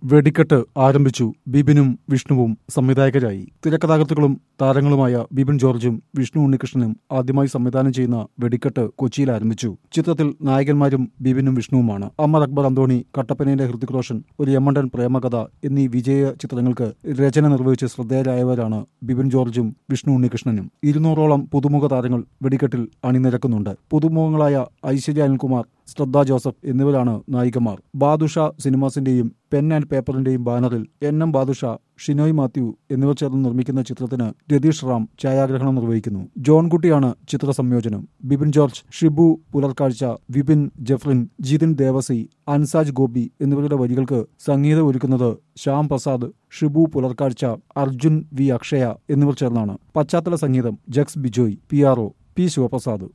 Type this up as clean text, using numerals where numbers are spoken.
വെടിക്കെട്ട് ആരംഭിച്ചു. ബിബിനും വിഷ്ണുവും സംവിധായകരായി. തിരക്കഥാകൃത്തുക്കളും താരങ്ങളുമായ ബിബിൻ ജോർജും വിഷ്ണു ഉണ്ണികൃഷ്ണനും ആദ്യമായി സംവിധാനം ചെയ്യുന്ന വെടിക്കെട്ട് കൊച്ചിയിൽ ആരംഭിച്ചു. ചിത്രത്തിൽ നായകന്മാരും ബിബിനും വിഷ്ണുവുമാണ്. അമർ അക്ബർ അന്തോണി, കട്ടപ്പനയിലെ ഹൃതിക് റോഷൻ, ഒരു യമണ്ടൻ പ്രേമകഥ എന്നീ വിജയ ചിത്രങ്ങൾക്ക് രചന നിർവഹിച്ച് ശ്രദ്ധേയരായവരാണ് ബിബിൻ ജോർജും വിഷ്ണു ഉണ്ണികൃഷ്ണനും. 200ഓളം പുതുമുഖ താരങ്ങൾ വെടിക്കെട്ടിൽ അണിനിരക്കുന്നുണ്ട്. പുതുമുഖങ്ങളായ ഐശ്വര്യ അനിൽകുമാർ, ശ്രദ്ധ ജോസഫ് എന്നിവരാണ് നായികമാർ. ബാദുഷ സിനിമാസിന്റെയും പെൻ ആൻഡ് പേപ്പറിന്റെയും ബാനറിൽ NM ബാദുഷ, ഷിനോയ് മാത്യു എന്നിവർ ചേർന്ന് നിർമ്മിക്കുന്ന ചിത്രത്തിന് രതീഷ് റാം ഛായാഗ്രഹണം നിർവഹിക്കുന്നു. ജോൺകുട്ടിയാണ് ചിത്ര സംയോജനം. ബിബിൻ ജോർജ്, ഷിബു പുലർക്കാഴ്ച, വിപിൻ ജഫ്രിൻ, ജിതിൻ ദേവസി, അൻസാജ് ഗോപി എന്നിവരുടെ വരികൾക്ക് സംഗീതം ഒരുക്കുന്നത് ശ്യാം പ്രസാദ്, ഷിബു പുലർക്കാഴ്ച, അർജുൻ വി അക്ഷയ എന്നിവർ ചേർന്നാണ്. പശ്ചാത്തല സംഗീതം ജക്സ് ബിജോയ്, PRO P ശിവപ്രസാദ്.